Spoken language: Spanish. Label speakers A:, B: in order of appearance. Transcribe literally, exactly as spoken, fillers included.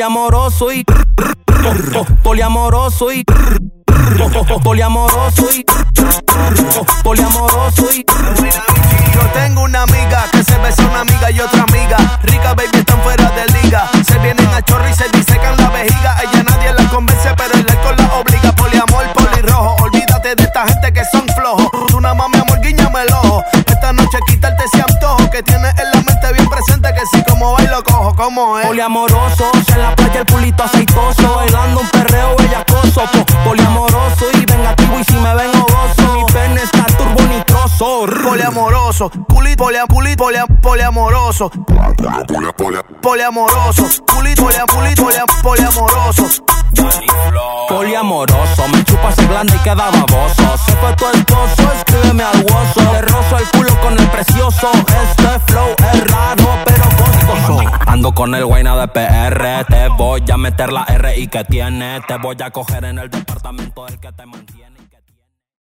A: poliamoroso y poliamoroso y poliamoroso y poliamoroso y
B: yo tengo una amiga que se besa una amiga y otra amiga. Rica, baby, están fuera de liga. Se vienen a chorro y se disecan la vejiga. Ella nadie la convence, pero el alcohol la obliga. Poliamor, polirrojo, olvídate de esta gente que son flojos. Tú nada más, mi amor, guíñame el ojo. Esta noche quitarte ese antojo que tienes en la mente bien presente, que si como bailo cojo, como es.
A: Poliamoroso, en la playa el culito aceitoso, bailando un perreo bellacoso. Poliamoroso y vengativo, y si me ven ogoso, mi pene está turbo nitroso.
B: Poliamoroso, culito, polia, culito, polia, poliamoroso. Poliamoroso, culito, polia, culito, polia, poliamoroso.
A: Poliamoroso, me chupa ese glande y queda baboso. Se fue tu esposo, escríbeme al WhatsApp. Te rozo el culo con el precioso. Este flow es raro, pero costoso. Ando con el guayna de P R. Te voy a meter la R y que tiene. Te voy a coger en el departamento del que te mantiene.